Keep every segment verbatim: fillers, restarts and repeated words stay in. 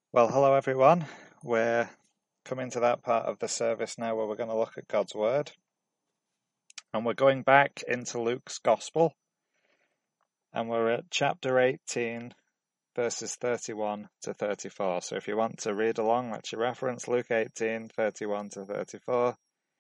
Well, hello everyone. We're coming to that part of the service now where we're going to look at God's Word. And we're going back into Luke's Gospel. And we're at chapter eighteen, verses thirty-one to thirty-four. So if you want to read along, that's your reference, Luke eighteen, thirty-one to thirty-four.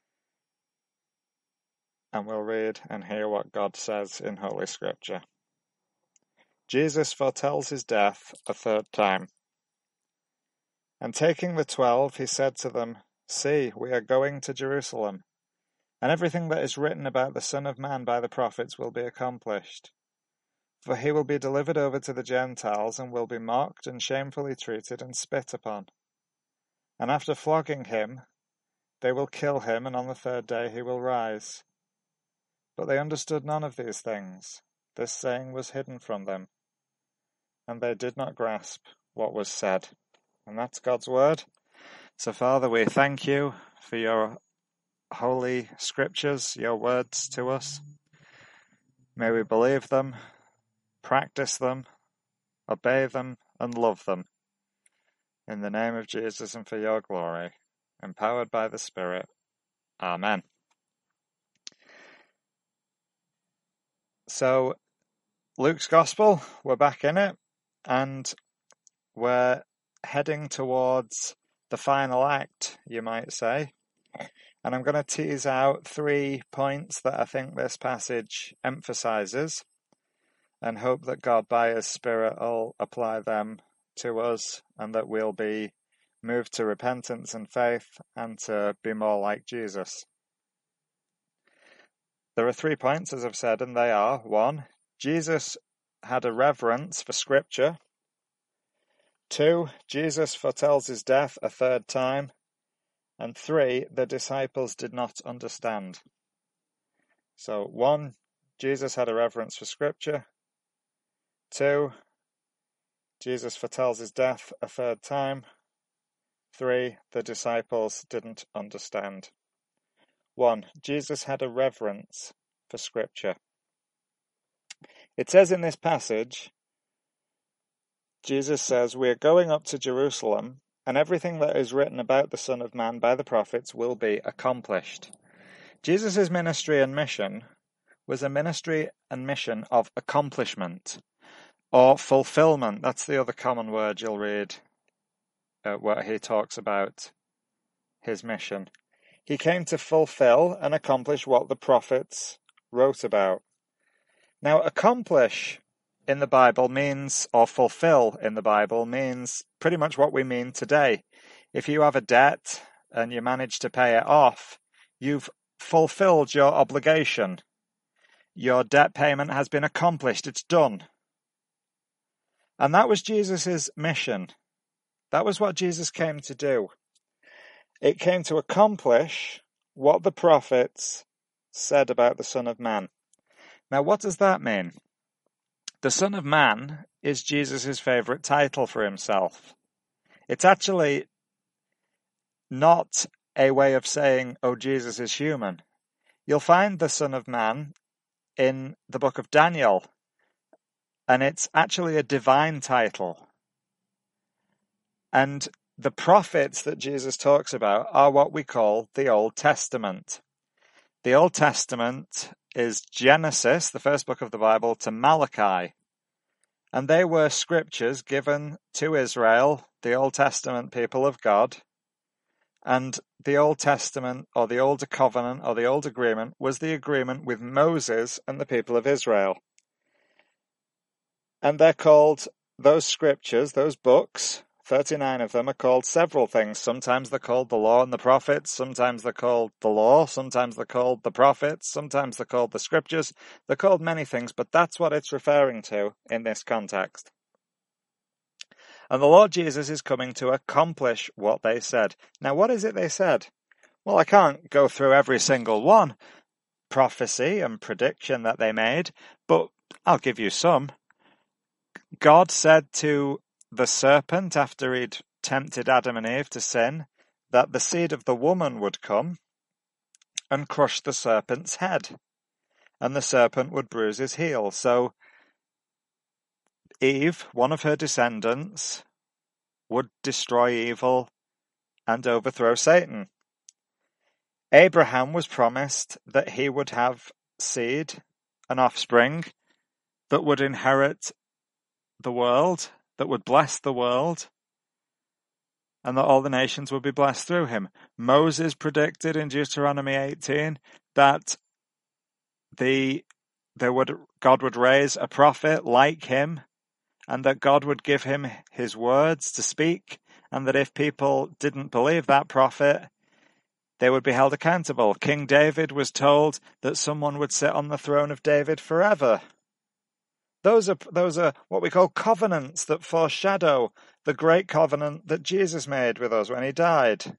And we'll read and hear what God says in Holy Scripture. Jesus foretells his death a third time. And taking the twelve, he said to them, See, we are going to Jerusalem, and everything that is written about the Son of Man by the prophets will be accomplished. For he will be delivered over to the Gentiles, and will be mocked and shamefully treated and spit upon. And after flogging him, they will kill him, and on the third day he will rise. But they understood none of these things. This saying was hidden from them, and they did not grasp what was said. And that's God's Word. So, Father, we thank you for your holy scriptures, your words to us. May we believe them, practice them, obey them, and love them. In the name of Jesus and for your glory, empowered by the Spirit. Amen. So, Luke's Gospel, we're back in it, and we're heading towards the final act, you might say. And I'm going to tease out three points that I think this passage emphasizes, and hope that God by his Spirit will apply them to us, and that we'll be moved to repentance and faith, and to be more like Jesus. There are three points, as I've said, and they are: one, Jesus had a reverence for Scripture. Two, Jesus foretells his death a third time. And three, the disciples did not understand. So, one, Jesus had a reverence for Scripture. Two, Jesus foretells his death a third time. Three, the disciples didn't understand. One, Jesus had a reverence for Scripture. It says in this passage, Jesus says, we are going up to Jerusalem, and everything that is written about the Son of Man by the prophets will be accomplished. Jesus' ministry and mission was a ministry and mission of accomplishment, or fulfillment. That's the other common word you'll read uh, where he talks about his mission. He came to fulfill and accomplish what the prophets wrote about. Now, accomplish in the Bible means, or fulfill in the Bible means pretty much what we mean today. If you have a debt and you manage to pay it off, you've fulfilled your obligation. Your debt payment has been accomplished. It's done. And that was Jesus' mission. That was what Jesus came to do. It came to accomplish what the prophets said about the Son of Man. Now, what does that mean? The Son of Man is Jesus' favourite title for himself. It's actually not a way of saying, oh, Jesus is human. You'll find the Son of Man in the book of Daniel, and it's actually a divine title. And the prophets that Jesus talks about are what we call the Old Testament. The Old Testament is Genesis, the first book of the Bible, to Malachi. And they were scriptures given to Israel, the Old Testament people of God. And the Old Testament, or the Older Covenant, or the Old Agreement, was the agreement with Moses and the people of Israel. And they're called, those scriptures, those books, thirty-nine of them, are called several things. Sometimes they're called the Law and the Prophets, sometimes they're called the Law, sometimes they're called the Prophets, sometimes they're called the Scriptures. They're called many things, but that's what it's referring to in this context. And the Lord Jesus is coming to accomplish what they said. Now, what is it they said? Well, I can't go through every single one, prophecy and prediction that they made, but I'll give you some. God said to the serpent, after he'd tempted Adam and Eve to sin, that the seed of the woman would come and crush the serpent's head, and the serpent would bruise his heel. So Eve, one of her descendants, would destroy evil and overthrow Satan. Abraham was promised that he would have seed, an offspring, that would inherit the world, that would bless the world, and that all the nations would be blessed through him. Moses predicted in Deuteronomy eighteen that the there would God would raise a prophet like him, and that God would give him his words to speak, and that if people didn't believe that prophet, they would be held accountable. King David was told that someone would sit on the throne of David forever. Those are those are what we call covenants that foreshadow the great covenant that Jesus made with us when he died.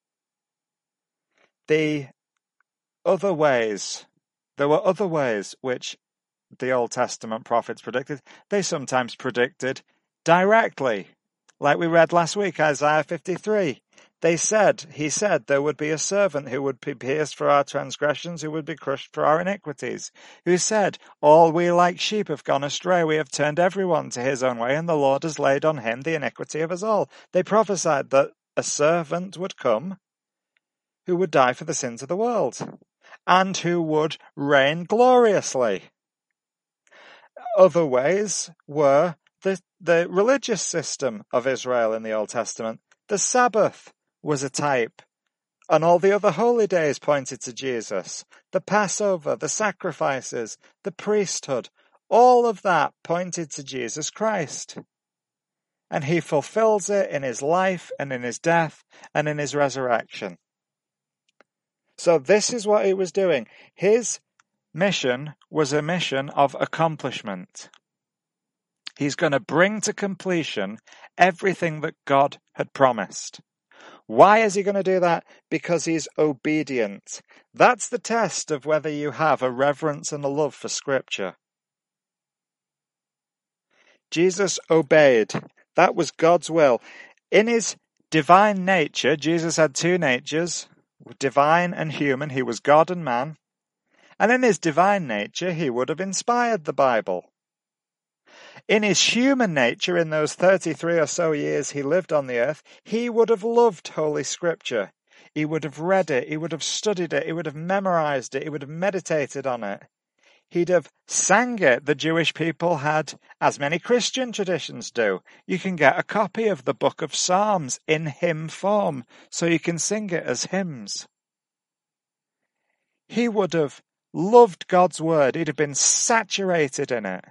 The other ways, there were other ways which the Old Testament prophets predicted. They sometimes predicted directly, like we read last week, Isaiah fifty-three. They said, he said, there would be a servant who would be pierced for our transgressions, who would be crushed for our iniquities, who said, all we like sheep have gone astray, we have turned everyone to his own way, and the Lord has laid on him the iniquity of us all. They prophesied that a servant would come who would die for the sins of the world, and who would reign gloriously. Other ways were the, the religious system of Israel in the Old Testament. The Sabbath was a type, and all the other holy days pointed to Jesus. The Passover, the sacrifices, the priesthood, all of that pointed to Jesus Christ. And he fulfills it in his life and in his death and in his resurrection. So this is what he was doing. His mission was a mission of accomplishment. He's going to bring to completion everything that God had promised. Why is he going to do that? Because he's obedient. That's the test of whether you have a reverence and a love for Scripture. Jesus obeyed. That was God's will. In his divine nature, Jesus had two natures, divine and human. He was God and man. And in his divine nature, he would have inspired the Bible. In his human nature, in those thirty-three or so years he lived on the earth, he would have loved Holy Scripture. He would have read it, he would have studied it, he would have memorized it, he would have meditated on it. He'd have sang it. The Jewish people had, as many Christian traditions do, you can get a copy of the book of Psalms in hymn form, so you can sing it as hymns. He would have loved God's word. He'd have been saturated in it.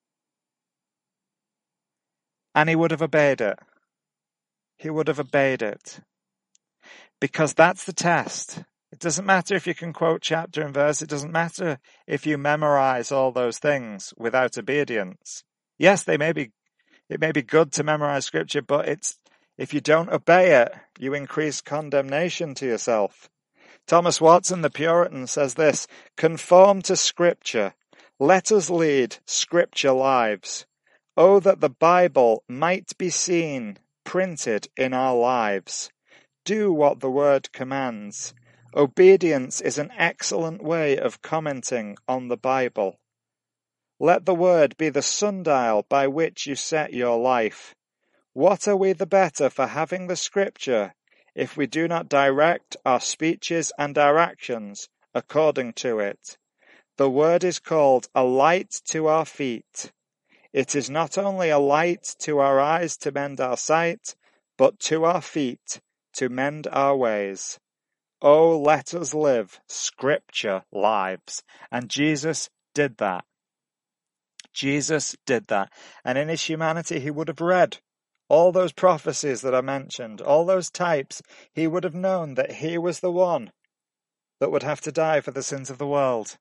And he would have obeyed it. He would have obeyed it. Because that's the test. It doesn't matter if you can quote chapter and verse. It doesn't matter if you memorize all those things without obedience. Yes, they may be, it may be good to memorize Scripture, but it's, if you don't obey it, you increase condemnation to yourself. Thomas Watson, the Puritan, says this, conform to Scripture. Let us lead Scripture lives. Oh, that the Bible might be seen, printed in our lives. Do what the Word commands. Obedience is an excellent way of commenting on the Bible. Let the Word be the sundial by which you set your life. What are we the better for having the Scripture if we do not direct our speeches and our actions according to it? The Word is called a light to our feet. It is not only a light to our eyes to mend our sight, but to our feet to mend our ways. Oh, let us live Scripture lives. And Jesus did that. Jesus did that. And in his humanity, he would have read all those prophecies that I mentioned, all those types. He would have known that he was the one that would have to die for the sins of the world.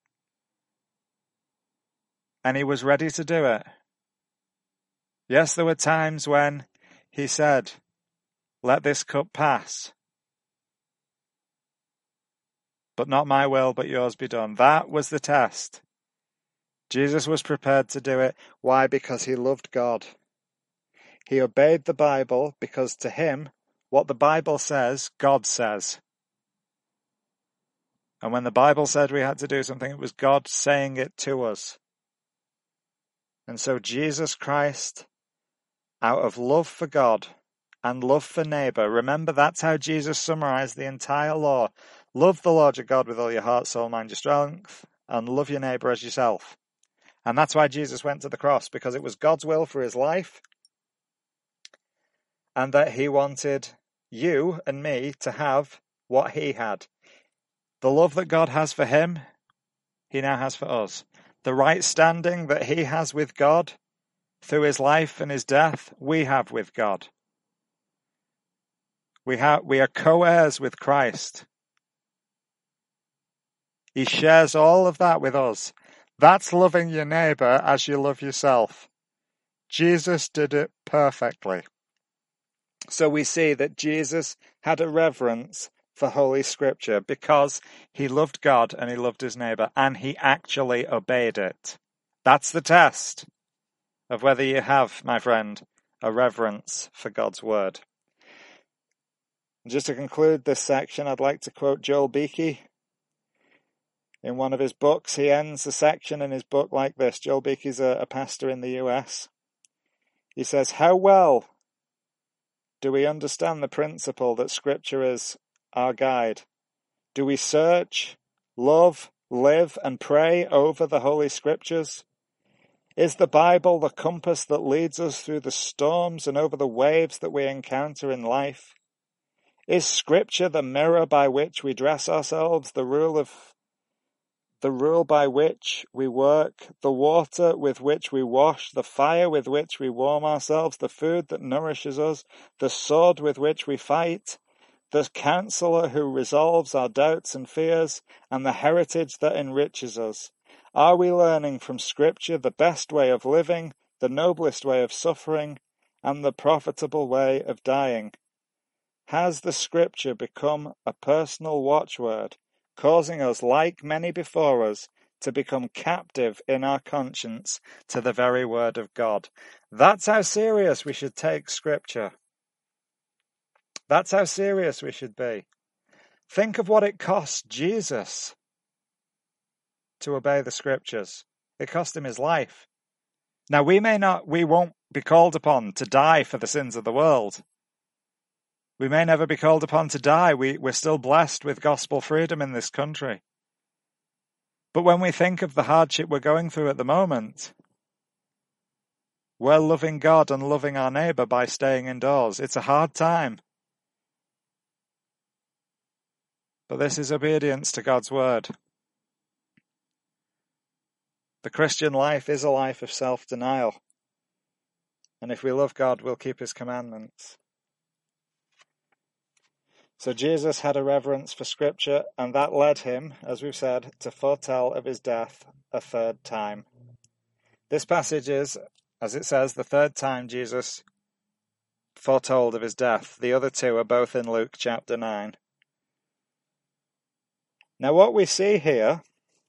And he was ready to do it. Yes, there were times when he said, let this cup pass. But not my will, but yours be done. That was the test. Jesus was prepared to do it. Why? Because he loved God. He obeyed the Bible because to him, what the Bible says, God says. And when the Bible said we had to do something, it was God saying it to us. And so Jesus Christ, out of love for God and love for neighbour. Remember, that's how Jesus summarized the entire law. Love the Lord your God with all your heart, soul, mind, your strength, and love your neighbour as yourself. And that's why Jesus went to the cross, because it was God's will for his life, and that he wanted you and me to have what he had. The love that God has for him, he now has for us. The right standing that he has with God through his life and his death, we have with God. We have, we are co-heirs with Christ. He shares all of that with us. That's loving your neighbour as you love yourself. Jesus did it perfectly. So we see that Jesus had a reverence for Holy Scripture because he loved God and he loved his neighbour, and he actually obeyed it. That's the test of whether you have, my friend, a reverence for God's word. Just to conclude this section, I'd like to quote Joel Beakey. In one of his books, he ends the section in his book like this. Joel Beakey's a, a pastor in the U S. He says, "How well do we understand the principle that Scripture is our guide? Do we search, love, live, and pray over the Holy Scriptures? Is the Bible the compass that leads us through the storms and over the waves that we encounter in life? Is Scripture the mirror by which we dress ourselves, the rule of the rule by which we work, the water with which we wash, the fire with which we warm ourselves, the food that nourishes us, the sword with which we fight, the counselor who resolves our doubts and fears, and the heritage that enriches us? Are we learning from Scripture the best way of living, the noblest way of suffering, and the profitable way of dying? Has the Scripture become a personal watchword, causing us, like many before us, to become captive in our conscience to the very word of God?" That's how serious we should take Scripture. That's how serious we should be. Think of what it cost Jesus to obey the Scriptures. It cost him his life. Now, we may not, we won't be called upon to die for the sins of the world. We may never be called upon to die. We, we're still blessed with gospel freedom in this country. But when we think of the hardship we're going through at the moment, we're loving God and loving our neighbour by staying indoors. It's a hard time. But this is obedience to God's word. The Christian life is a life of self-denial. And if we love God, we'll keep his commandments. So Jesus had a reverence for Scripture, and that led him, as we've said, to foretell of his death a third time. This passage is, as it says, the third time Jesus foretold of his death. The other two are both in Luke chapter nine. Now what we see here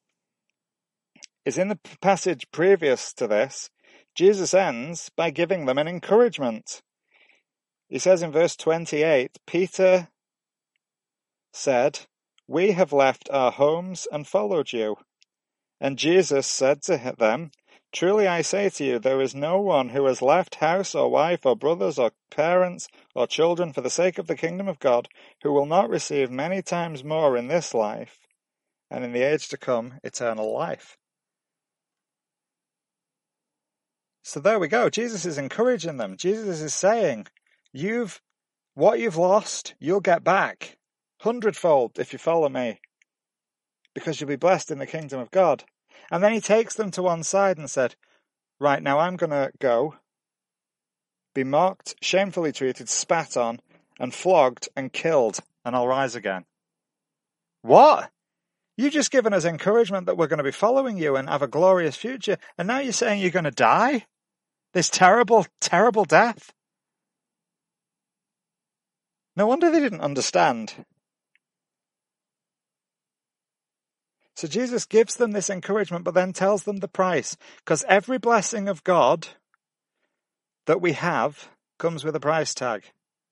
is in the passage previous to this, Jesus ends by giving them an encouragement. He says in verse twenty-eight, Peter said, "We have left our homes and followed you." And Jesus said to them, "Truly I say to you, there is no one who has left house or wife or brothers or parents or children for the sake of the kingdom of God, who will not receive many times more in this life, and in the age to come, eternal life." So there we go. Jesus is encouraging them. Jesus is saying, you've, what you've lost, you'll get back hundredfold if you follow me, because you'll be blessed in the kingdom of God. And then he takes them to one side and said, right, now I'm going to go, be mocked, shamefully treated, spat on, and flogged and killed, and I'll rise again. What? You've just given us encouragement that we're going to be following you and have a glorious future, and now you're saying you're going to die? This terrible, terrible death? No wonder they didn't understand. So Jesus gives them this encouragement, but then tells them the price, because every blessing of God that we have comes with a price tag.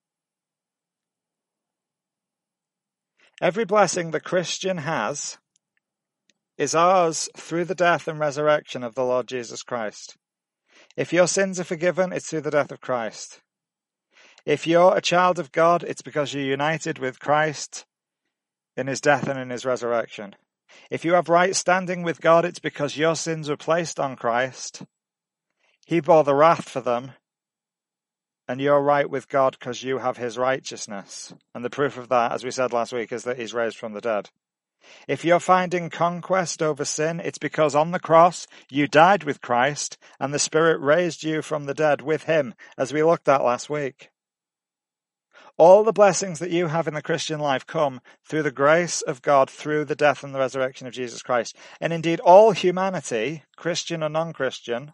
Every blessing the Christian has is ours through the death and resurrection of the Lord Jesus Christ. If your sins are forgiven, it's through the death of Christ. If you're a child of God, it's because you're united with Christ in his death and in his resurrection. If you have right standing with God, it's because your sins were placed on Christ. He bore the wrath for them, and you're right with God because you have his righteousness. And the proof of that, as we said last week, is that he's raised from the dead. If you're finding conquest over sin, it's because on the cross you died with Christ and the Spirit raised you from the dead with him, as we looked at last week. All the blessings that you have in the Christian life come through the grace of God, through the death and the resurrection of Jesus Christ. And indeed, all humanity, Christian or non-Christian,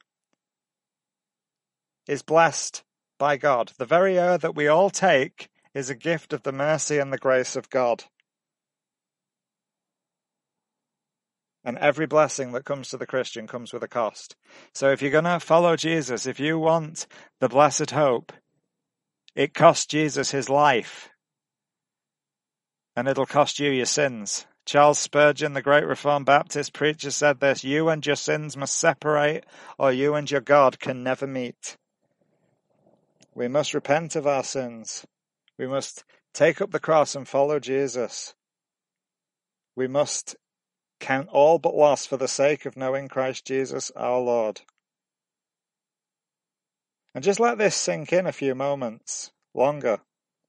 is blessed by God. The very air that we all take is a gift of the mercy and the grace of God. And every blessing that comes to the Christian comes with a cost. So if you're going to follow Jesus, if you want the blessed hope, it cost Jesus his life. And it'll cost you your sins. Charles Spurgeon, the great Reformed Baptist preacher, said this: you and your sins must separate, or you and your God can never meet. We must repent of our sins. We must take up the cross and follow Jesus. We must count all but loss for the sake of knowing Christ Jesus our Lord. And just let this sink in a few moments longer.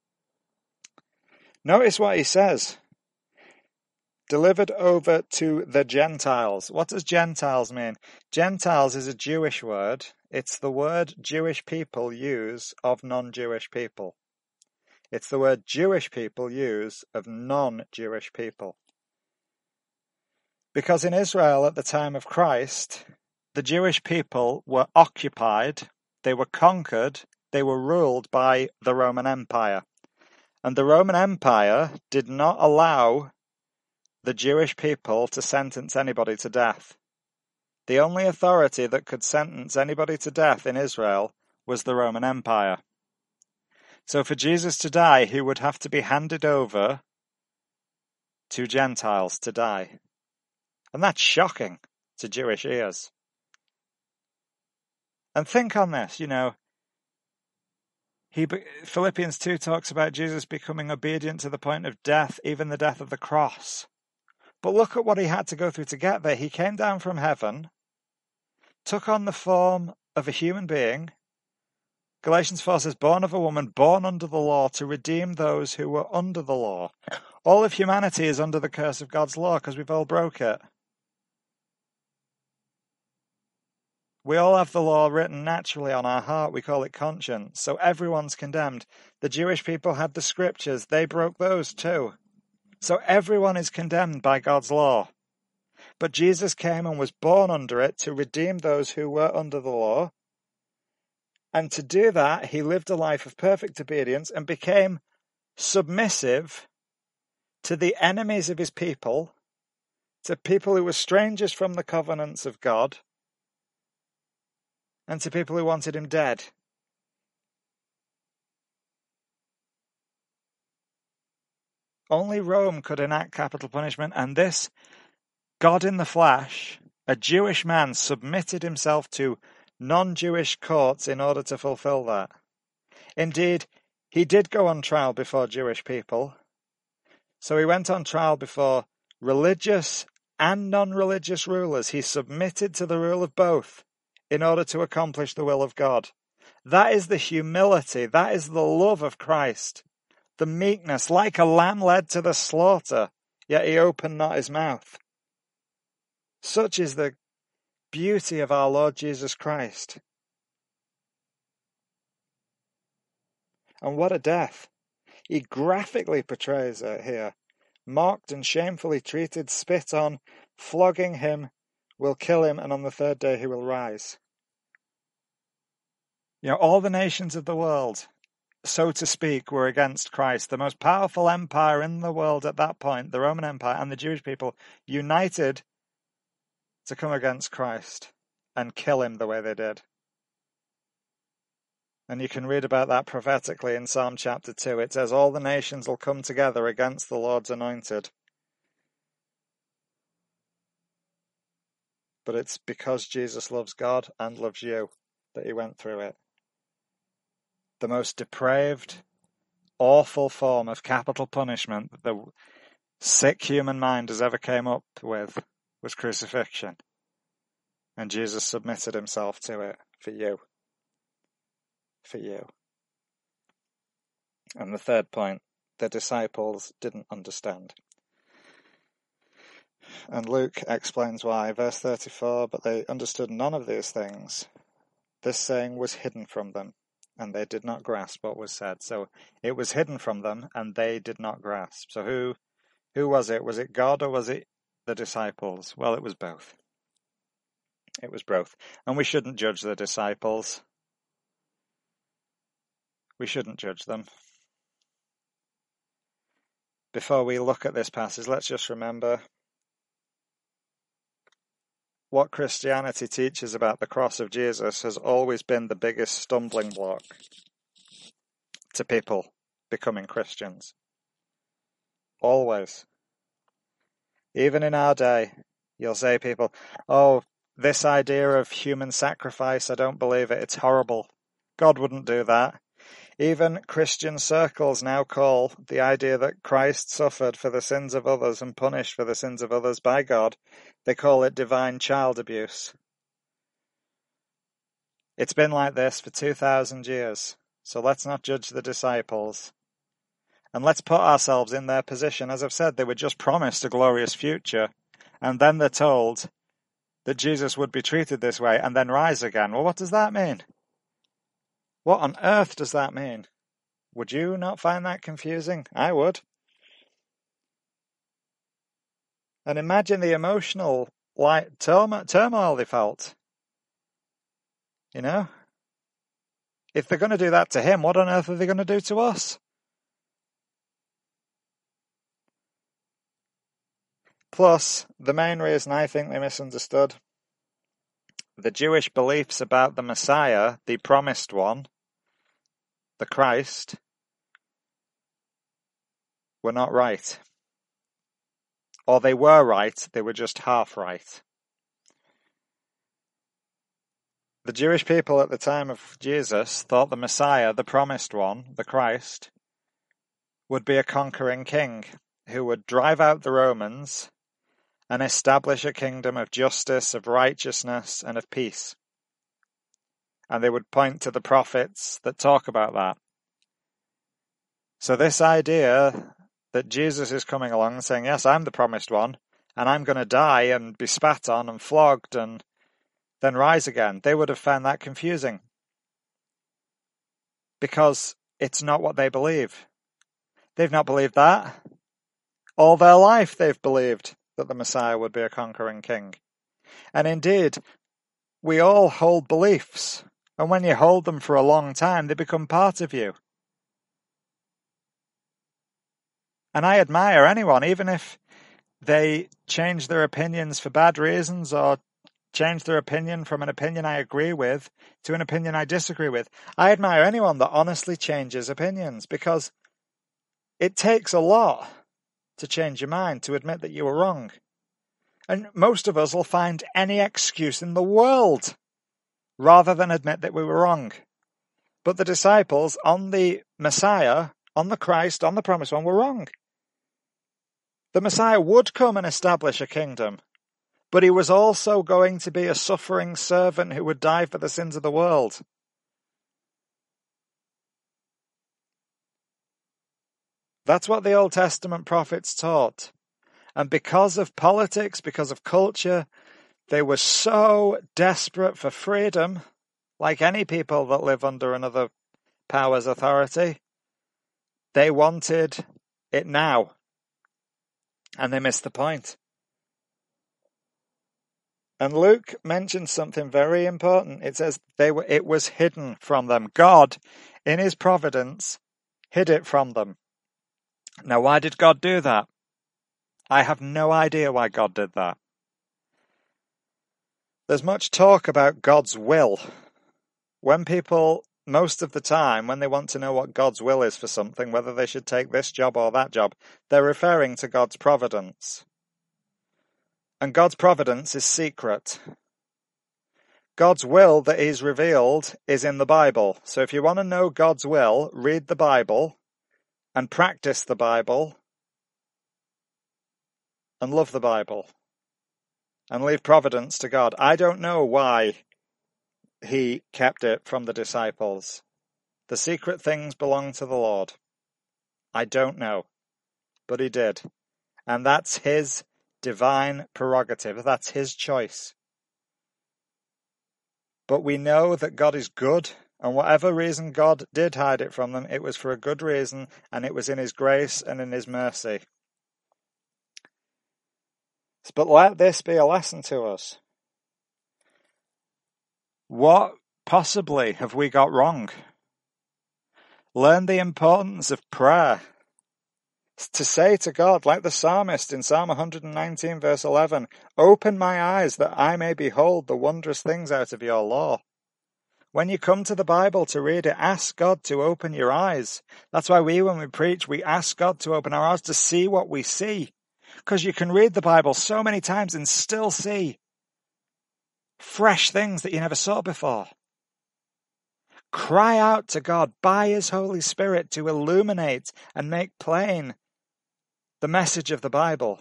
Notice what he says. Delivered over to the Gentiles. What does Gentiles mean? Gentiles is a Jewish word. It's the word Jewish people use of non-Jewish people. It's the word Jewish people use of non-Jewish people. Because in Israel at the time of Christ, the Jewish people were occupied, they were conquered, they were ruled by the Roman Empire. And the Roman Empire did not allow the Jewish people to sentence anybody to death. The only authority that could sentence anybody to death in Israel was the Roman Empire. So for Jesus to die, he would have to be handed over to Gentiles to die. And that's shocking to Jewish ears. And think on this, you know, he, Philippians two talks about Jesus becoming obedient to the point of death, even the death of the cross. But look at what he had to go through to get there. He came down from heaven, took on the form of a human being. Galatians four says, born of a woman, born under the law, to redeem those who were under the law. All of humanity is under the curse of God's law because we've all broke it. We all have the law written naturally on our heart. We call it conscience. So everyone's condemned. The Jewish people had the scriptures. They broke those too. So everyone is condemned by God's law. But Jesus came and was born under it to redeem those who were under the law. And to do that, he lived a life of perfect obedience and became submissive to the enemies of his people, to people who were strangers from the covenants of God, and to people who wanted him dead. Only Rome could enact capital punishment, and this God in the flesh, a Jewish man, submitted himself to non-Jewish courts in order to fulfill that. Indeed, he did go on trial before Jewish people. So he went on trial before religious and non-religious rulers. He submitted to the rule of both in order to accomplish the will of God. That is the humility, that is the love of Christ. The meekness, like a lamb led to the slaughter, yet he opened not his mouth. Such is the beauty of our Lord Jesus Christ. And what a death. He graphically portrays it here. Mocked and shamefully treated, spit on, flogging him, will kill him, and on the third day he will rise. You know, all the nations of the world, so to speak, were against Christ. The most powerful empire in the world at that point, the Roman Empire and the Jewish people, united to come against Christ and kill him the way they did. And you can read about that prophetically in Psalm chapter two. It says, all the nations will come together against the Lord's anointed. But it's because Jesus loves God and loves you that he went through it. the most depraved, awful form of capital punishment that the sick human mind has ever came up with was crucifixion. And Jesus submitted himself to it for you. For you. And the third point, the disciples didn't understand. And Luke explains why. Verse thirty-four, but they understood none of these things. This saying was hidden from them, and they did not grasp what was said. So it was hidden from them, and they did not grasp. So who, who was it? Was it God or was it the disciples? Well, it was both. It was both. And we shouldn't judge the disciples. We shouldn't judge them. Before we look at this passage, let's just remember what Christianity teaches about the cross of Jesus has always been the biggest stumbling block to people becoming Christians. Always. Even in our day, you'll say people, oh, this idea of human sacrifice, I don't believe it, it's horrible. God wouldn't do that. Even Christian circles now call the idea that Christ suffered for the sins of others and punished for the sins of others by God, they call it divine child abuse. It's been like this for two thousand years, so let's not judge the disciples. And let's put ourselves in their position. As I've said, they were just promised a glorious future, and then they're told that Jesus would be treated this way and then rise again. Well, what does that mean? What on earth does that mean? Would you not find that confusing? I would. And imagine the emotional like turmoil they felt. You know? If they're going to do that to him, what on earth are they going to do to us? Plus, the main reason I think they misunderstood, the Jewish beliefs about the Messiah, the promised one, the Christ, were not right. Or they were right, they were just half right. The Jewish people at the time of Jesus thought the Messiah, the promised one, the Christ, would be a conquering king who would drive out the Romans and establish a kingdom of justice, of righteousness, and of peace. And they would point to the prophets that talk about that. So this idea that Jesus is coming along and saying, yes, I'm the promised one, and I'm going to die and be spat on and flogged and then rise again, they would have found that confusing. Because it's not what they believe. They've not believed that. All their life they've believed that the Messiah would be a conquering king. And indeed, we all hold beliefs. And when you hold them for a long time, they become part of you. And I admire anyone, even if they change their opinions for bad reasons or change their opinion from an opinion I agree with to an opinion I disagree with. I admire anyone that honestly changes opinions, because it takes a lot to change your mind, to admit that you were wrong. And most of us will find any excuse in the world rather than admit that we were wrong. But the disciples on the Messiah, on the Christ, on the promised one, were wrong. The Messiah would come and establish a kingdom, but he was also going to be a suffering servant who would die for the sins of the world. That's what the Old Testament prophets taught. And because of politics, because of culture, they were so desperate for freedom, like any people that live under another power's authority. They wanted it now. And they missed the point. And Luke mentions something very important. It says they were, it was hidden from them. God, in his providence, hid it from them. Now, why did God do that? I have no idea why God did that. There's much talk about God's will. When people, most of the time, when they want to know what God's will is for something, whether they should take this job or that job, they're referring to God's providence. And God's providence is secret. God's will that he's revealed is in the Bible. So if you want to know God's will, read the Bible and practice the Bible and love the Bible and leave providence to God. I don't know why he kept it from the disciples. The secret things belong to the Lord. I don't know, but he did. And that's his divine prerogative. That's his choice. But we know that God is good, and whatever reason God did hide it from them, it was for a good reason, and it was in his grace and in his mercy. But let this be a lesson to us. What possibly have we got wrong? Learn the importance of prayer. To say to God, like the psalmist in Psalm one nineteen verse eleven, open my eyes that I may behold the wondrous things out of your law. When you come to the Bible to read it, ask God to open your eyes. That's why we, when we preach, we ask God to open our eyes to see what we see. Because you can read the Bible so many times and still see fresh things that you never saw before. Cry out to God by his Holy Spirit to illuminate and make plain the message of the Bible.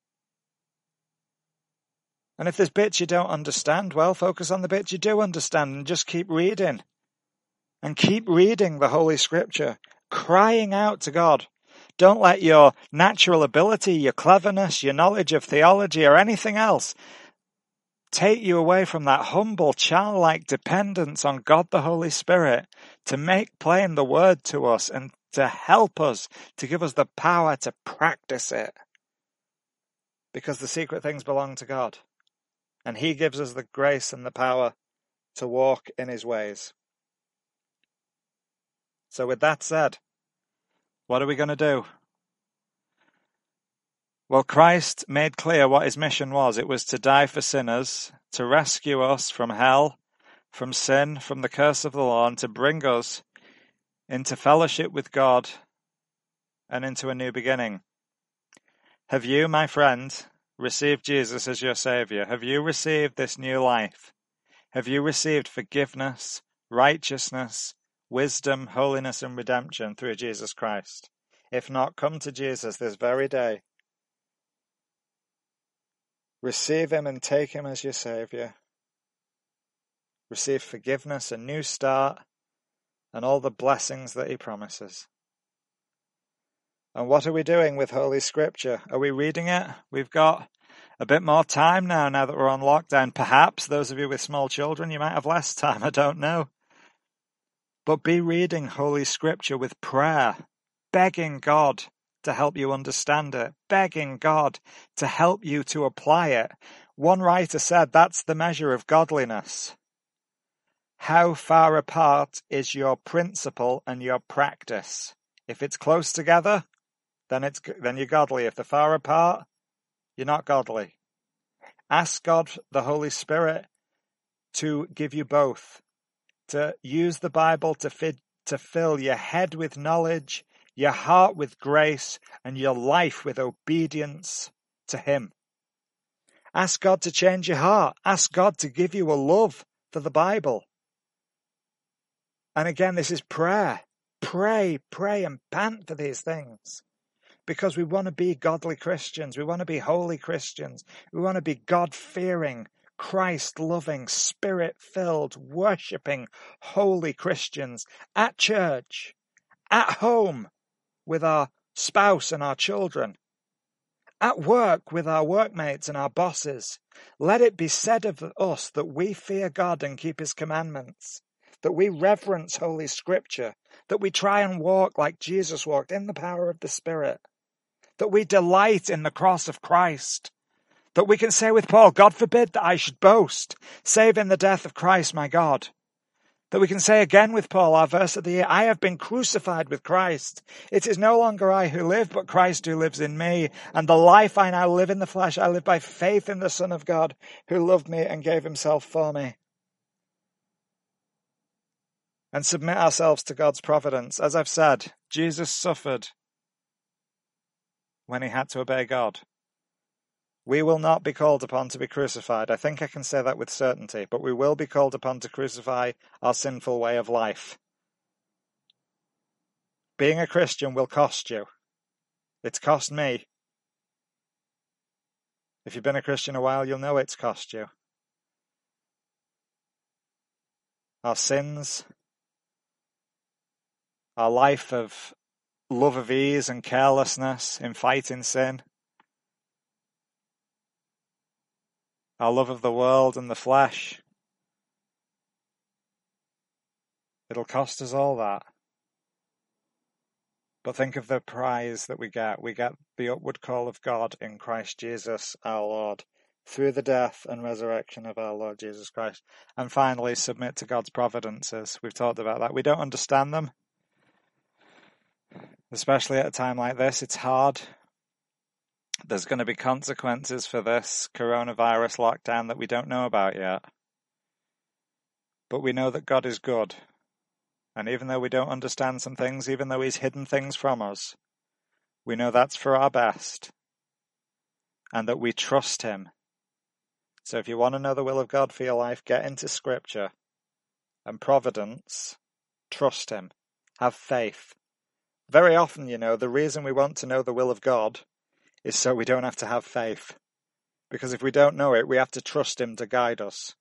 And if there's bits you don't understand, well, focus on the bits you do understand and just keep reading. And keep reading the Holy Scripture, crying out to God. Don't let your natural ability, your cleverness, your knowledge of theology or anything else take you away from that humble, childlike dependence on God the Holy Spirit to make plain the word to us and to help us, to give us the power to practice it. Because the secret things belong to God. And he gives us the grace and the power to walk in his ways. So with that said, what are we going to do? Well, Christ made clear what his mission was. It was to die for sinners, to rescue us from hell, from sin, from the curse of the law, and to bring us into fellowship with God and into a new beginning. Have you, my friend, received Jesus as your Saviour? Have you received this new life? Have you received forgiveness, righteousness, wisdom, holiness, and redemption through Jesus Christ? If not, come to Jesus this very day. Receive him and take him as your Saviour. Receive forgiveness, a new start, and all the blessings that he promises. And what are we doing with Holy Scripture? Are we reading it? We've got a bit more time now, now that we're on lockdown. Perhaps those of you with small children, you might have less time, I don't know. But be reading Holy Scripture with prayer, begging God to help you understand it, begging God to help you to apply it. One writer said that's the measure of godliness. How far apart is your principle and your practice? If it's close together, then it's then you're godly. If they're far apart, you're not godly. Ask God, the Holy Spirit, to give you both, to use the Bible to fit, to fill your head with knowledge, your heart with grace, and your life with obedience to him. Ask God to change your heart. Ask God to give you a love for the Bible. And again, this is prayer. Pray, pray and pant for these things. Because we want to be godly Christians. We want to be holy Christians. We want to be God-fearing, Christ-loving, Spirit-filled, worshipping, holy Christians at church, at home with our spouse and our children, at work with our workmates and our bosses. Let it be said of us that we fear God and keep his commandments, that we reverence Holy Scripture, that we try and walk like Jesus walked in the power of the Spirit, that we delight in the cross of Christ, that we can say with Paul, God forbid that I should boast, save in the death of Christ my God. That we can say again with Paul, our verse of the year, I have been crucified with Christ. It is no longer I who live, but Christ who lives in me. And the life I now live in the flesh, I live by faith in the Son of God, who loved me and gave himself for me. And submit ourselves to God's providence. As I've said, Jesus suffered when he had to obey God. We will not be called upon to be crucified. I think I can say that with certainty, but we will be called upon to crucify our sinful way of life. Being a Christian will cost you. It's cost me. If you've been a Christian a while, you'll know it's cost you. Our sins, our life of love of ease and carelessness in fighting sin, our love of the world and the flesh, it'll cost us all that. But think of the prize that we get. We get the upward call of God in Christ Jesus our Lord, through the death and resurrection of our Lord Jesus Christ. And finally, submit to God's providences. We've talked about that. We don't understand them, especially at a time like this. It's hard. There's going to be consequences for this coronavirus lockdown that we don't know about yet. But we know that God is good. And even though we don't understand some things, even though He's hidden things from us, we know that's for our best. And that we trust Him. So if you want to know the will of God for your life, get into Scripture and providence. Trust Him. Have faith. Very often, you know, the reason we want to know the will of God is so we don't have to have faith. Because if we don't know it, we have to trust Him to guide us.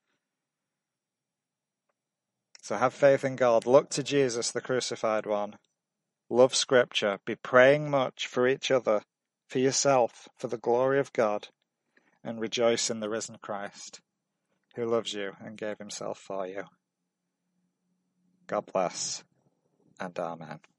So have faith in God. Look to Jesus, the crucified one. Love Scripture. Be praying much for each other, for yourself, for the glory of God, and rejoice in the risen Christ, who loves you and gave Himself for you. God bless, and Amen.